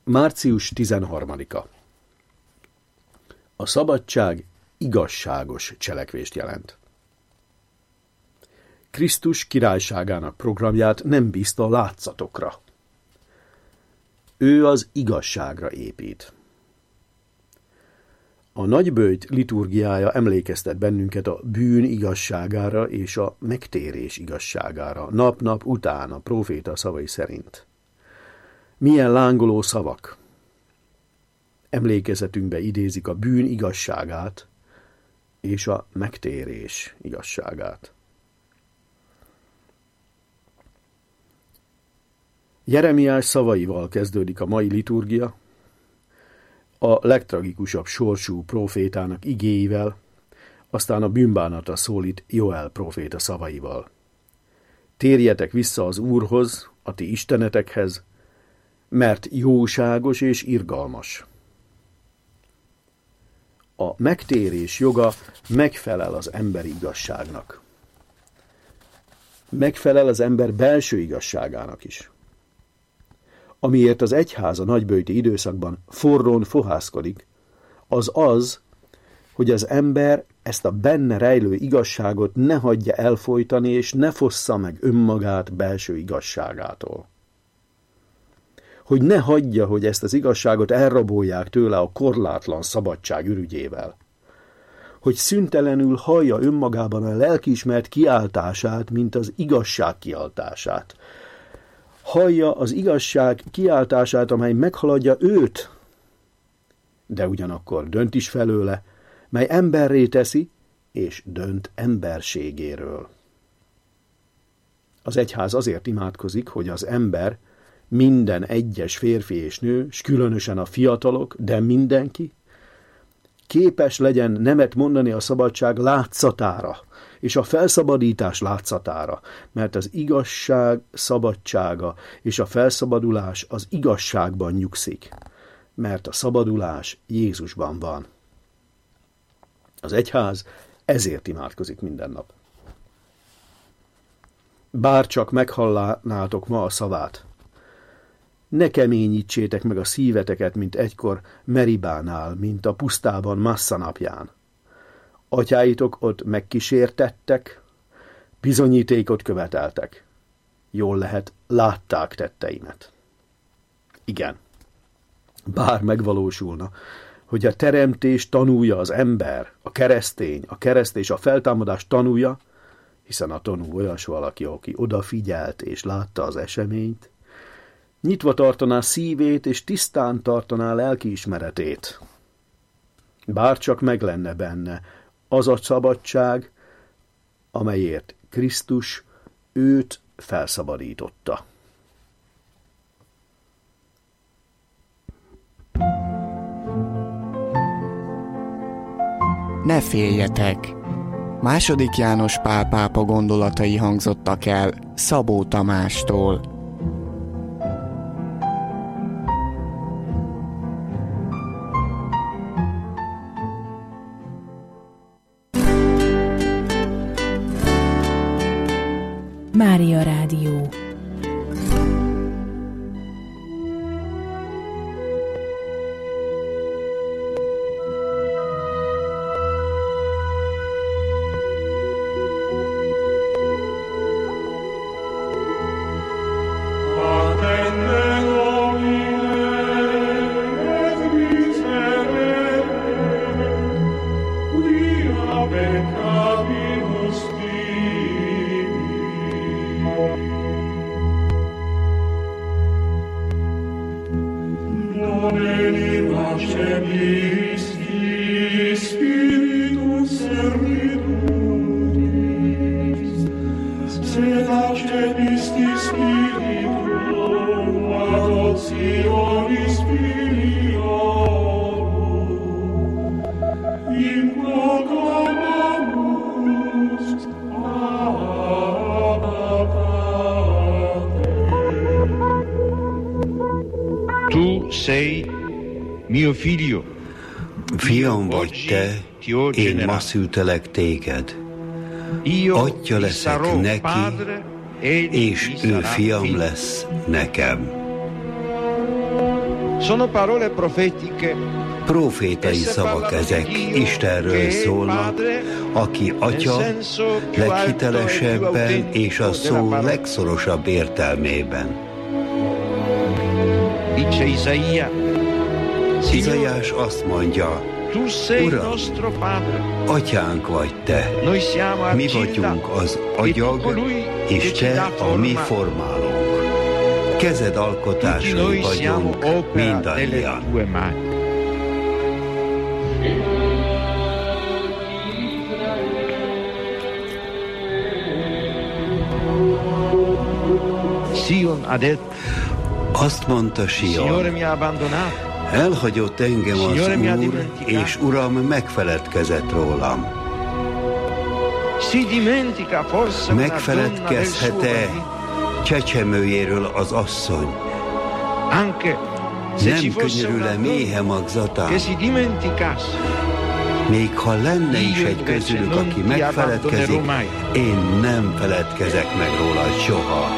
Március 13-a. A szabadság igazságos cselekvést jelent. Krisztus királyságának programját nem bízta a látszatokra. Ő az igazságra épít. A nagyböjt liturgiája emlékeztet bennünket a bűn igazságára és a megtérés igazságára, nap-nap után a próféta szavai szerint. Milyen lángoló szavak! Emlékezetünkbe idézik a bűn igazságát és a megtérés igazságát. Jeremiás szavaival kezdődik a mai liturgia, a legtragikusabb sorsú prófétának igéivel, aztán a bűnbánatra szólít Joel próféta szavaival. Térjetek vissza az Úrhoz, a ti istenetekhez, mert jóságos és irgalmas. A megtérés joga megfelel az emberi igazságnak. Megfelel az ember belső igazságának is. Amiért az egyház a nagyböjti időszakban forrón fohászkodik, az, hogy az ember ezt a benne rejlő igazságot ne hagyja elfojtani, és ne fossza meg önmagát belső igazságától. Hogy ne hagyja, hogy ezt az igazságot elrabolják tőle a korlátlan szabadság ürügyével. Hogy szüntelenül hallja önmagában a lelkiismeret kiáltását, mint az igazság kiáltását. Hallja az igazság kiáltását, amely meghaladja őt, de ugyanakkor dönt is felőle, mely emberré teszi, és dönt emberségéről. Az egyház azért imádkozik, hogy az ember, minden egyes férfi és nő, s különösen a fiatalok, de mindenki, képes legyen nemet mondani a szabadság látszatára, és a felszabadítás látszatára, mert az igazság szabadsága és a felszabadulás az igazságban nyugszik, mert a szabadulás Jézusban van. Az egyház ezért imádkozik minden nap. Bár csak meghallanátok ma a szavát, ne keményítsétek meg a szíveteket, mint egykor Meribánál, mint a pusztában Massza napján. Atyáitok ott megkísértettek, bizonyítékot követeltek. Jól lehet, látták tetteimet. Igen, bár megvalósulna, hogy a teremtés tanúja az ember, a keresztény, a kereszt és a feltámadás tanúja, hiszen a tanú olyas valaki, aki odafigyelt és látta az eseményt, nyitva tartaná szívét és tisztán tartaná lelkiismeretét. Bár csak meg lenne benne az a szabadság, amelyért Krisztus őt felszabadította. Ne féljetek! II. János Pál pápa gondolatai hangzottak el Szabó Tamástól. Mária Rádió. Tu sei mio figlio. Fiam vagy te, én ma szültelek téged. Atya leszek neki, és ő fiam lesz nekem. Profétai szavak ezek, Istenről szólnak, aki Atya leghitelesebben és a szó legszorosabb értelmében. Izaiás azt mondja, Uram, Atyánk vagy Te, mi vagyunk az agyag, és Te a mi formálónk. Kezed alkotásai vagyunk mindannyian. Azt mondta Sion, elhagyott engem az Úr, és Uram megfeledkezett rólam. Megfeledkezhet-e csecsemőjéről az asszony? Nem könyörül-e méhe magzatán? Még ha lenne is egy közülük, aki megfeledkezik, én nem feledkezek meg róla soha.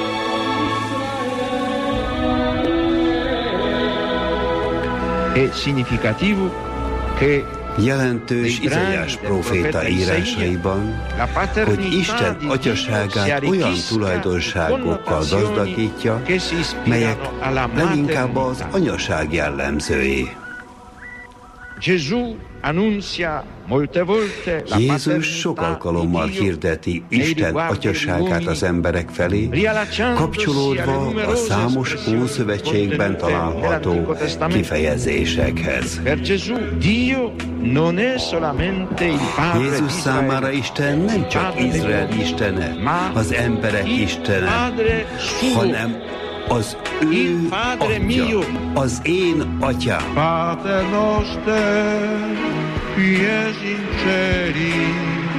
Jelentős Izaiás próféta írásaiban, hogy Isten atyaságát olyan tulajdonságokkal gazdagítja, melyek leginkább az anyaság jellemzői. Jézus sok alkalommal hirdeti Isten atyaságát az emberek felé, kapcsolódva a számos Ószövetségben található kifejezésekhez. Jézus számára Isten nem csak Izrael istene, az emberek istene, hanem az ő Atya, az én Atyám. Pater noster, qui es in celi,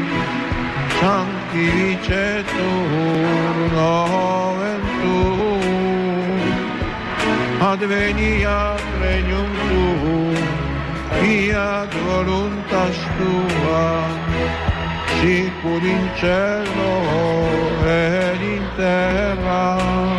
sanctificetur nomen tuum, adveniat regnum tuum, fiat voluntas tua, sicur in cielo et in terra.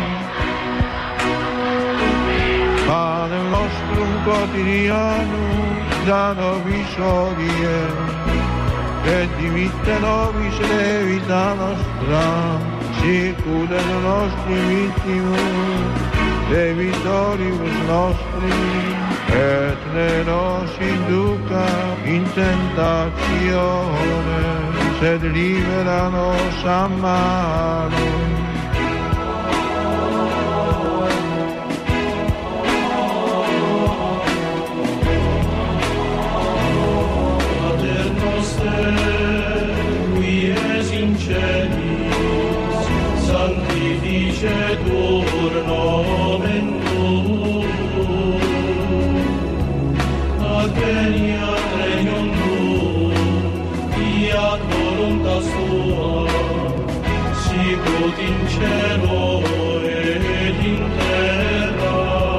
Panem nostrum quotidianum da nobis hodie, et dimitte nobis debita nostra, sicut et nostri vittimus debitoribus nostris, et ne nos induca in tentatione, sed libera nos a malo. Sanctificetur nomen tuum, adveniat regnum tuum, fiat voluntas tua, sicut in cielo et in terra.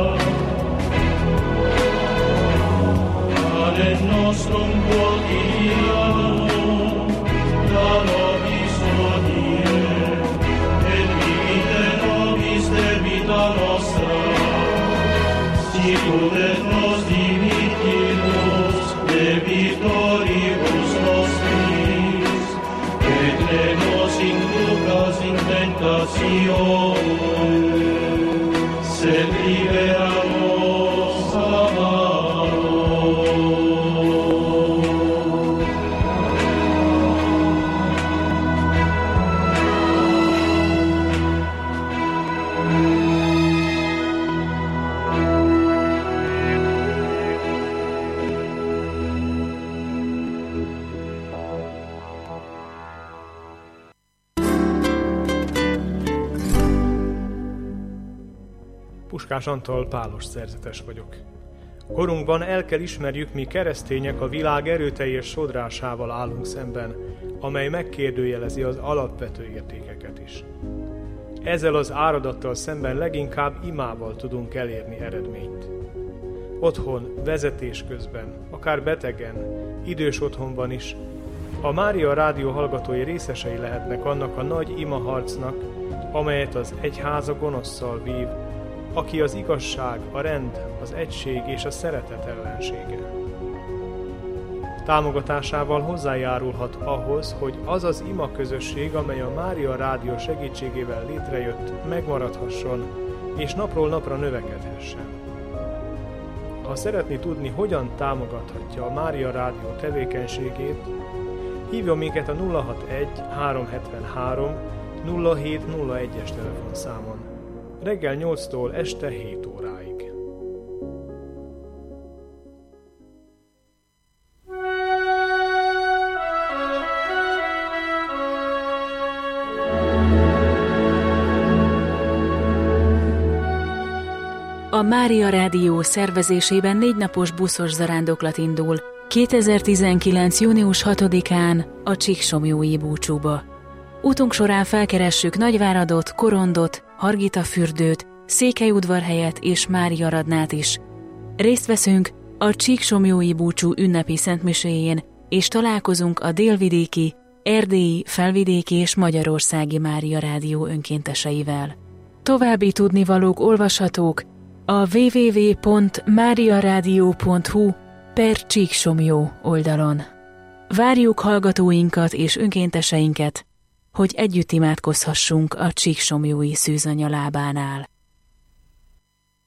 Panem nostrum quotidianum da nobis hodie, debita nostra, sicut et nos dimittimus debitoribus nostris, et ne nos inducas in tentatione, sed libera nos a malo. Puskás Antal pálos szerzetes vagyok. Korunkban el kell ismerjük, mi keresztények a világ erőteljes sodrásával állunk szemben, amely megkérdőjelezi az alapvető értékeket is. Ezzel az áradattal szemben leginkább imával tudunk elérni eredményt. Otthon, vezetés közben, akár betegen, idős otthonban is, a Mária Rádió hallgatói részesei lehetnek annak a nagy imaharcnak, amelyet az egyház a gonosszal vív, aki az igazság, a rend, az egység és a szeretet ellensége. Támogatásával hozzájárulhat ahhoz, hogy az az ima közösség, amely a Mária Rádió segítségével létrejött, megmaradhasson és napról napra növekedhessen. Ha szeretné tudni, hogyan támogathatja a Mária Rádió tevékenységét, hívjon minket a 061 373 0701-es telefonszámon, reggel 8-tól este 7 óráig. A Mária Rádió szervezésében 4 napos buszos zarándoklat indul 2019. június 6-án a Csíksomlyói búcsúba. Útunk során felkeressük Nagyváradot, Korondot, Hargitafürdőt, Székelyudvarhelyet és Máriaradnát is. Részt veszünk a Csíksomlyói búcsú ünnepi szentmiséjén, és találkozunk a délvidéki, erdélyi, felvidéki és magyarországi Mária Rádió önkénteseivel. További tudnivalók olvashatók a www.mariaradio.hu/Csíksomlyó oldalon. Várjuk hallgatóinkat és önkénteseinket, hogy együtt imádkozhassunk a Csíksomlyói szűzanya lábánál.